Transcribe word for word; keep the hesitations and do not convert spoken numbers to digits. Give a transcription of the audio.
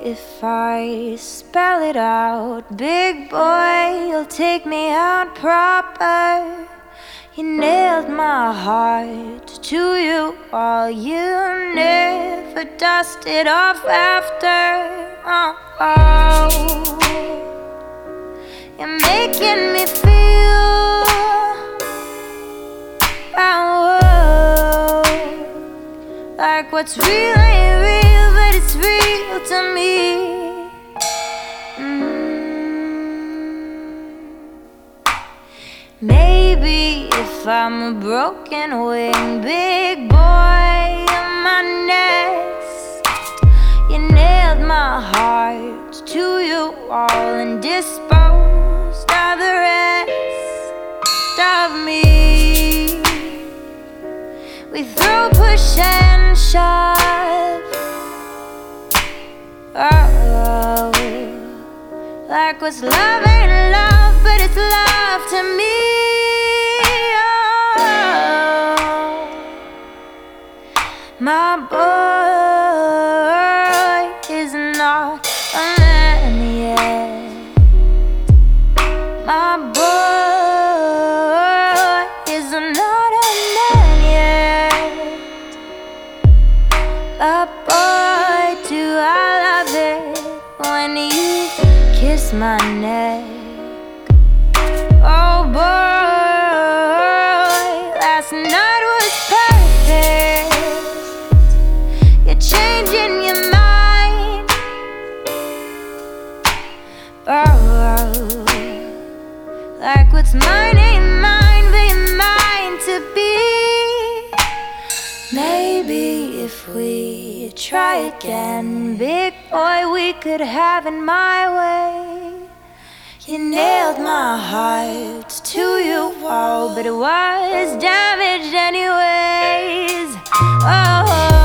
if I spell it out, big boy, you'll take me out proper. You nailed my heart to you, all you never dusted off after. Oh, oh. You're making me feel oh, like what's real ain't real, but it's real to me. Maybe if I'm a broken wing, big boy in my nest, you nailed my heart to you all and disposed of the rest of me. We throw, push and shove, oh, like what's love ain't love, but it's love to me. My boy is not a man yet. My boy is not a man yet. But boy, do I love it when you kiss my neck. Oh boy, last night was perfect. You're changing your mind, oh, like what's mine ain't mine, but you're mine to be. Maybe if we try again, big boy, we could have it my way. You nailed my heart to you all, but it was damaged anyways. Oh.